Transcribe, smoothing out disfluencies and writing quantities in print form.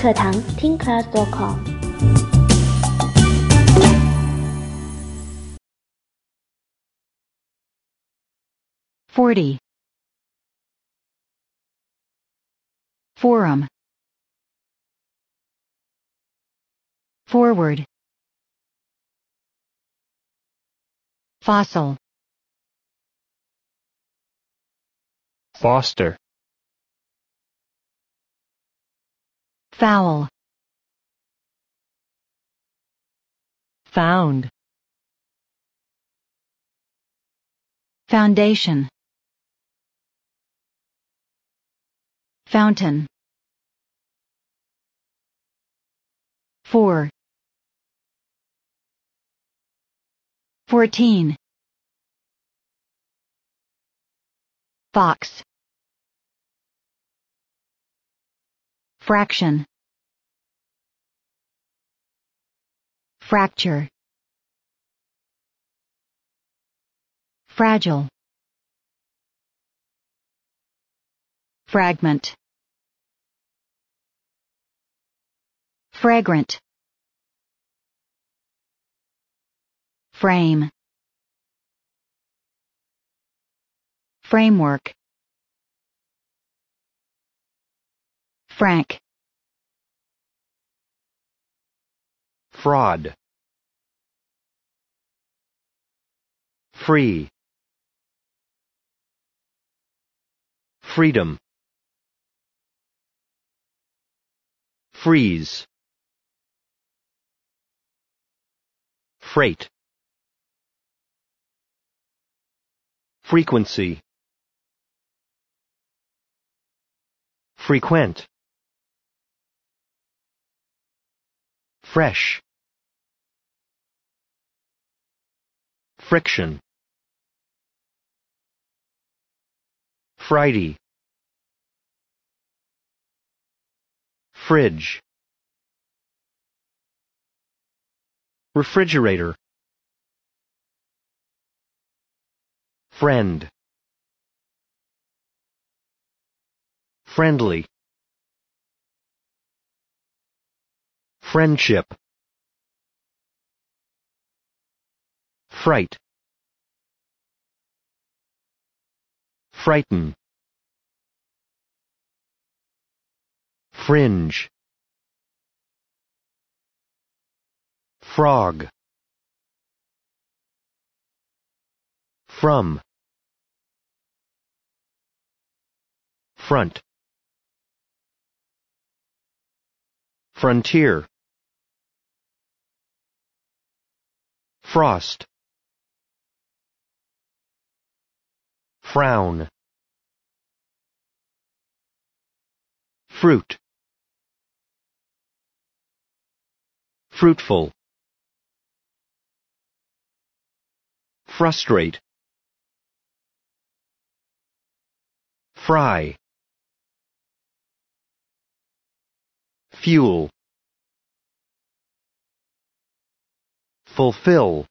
课堂听 class.com。 40. Forum. Forward. Fossil. Foster. Foul. Found. Foundation. Fountain. Four. 14. Fox. Fraction. Fracture. Fragile. Fragment. Fragrant. Frame. Framework. Frank. Fraud. Free. Freedom. Freeze. Freight. Frequency. Frequent. Fresh. Friction. Friday. Fridge. Refrigerator. Friend. Friendly. Friendship. Fright. Frighten. Fringe. Frog. From. Front. Frontier. Frost. Frown. Fruit. Fruitful. Frustrate. Fry. Fuel. Fulfill.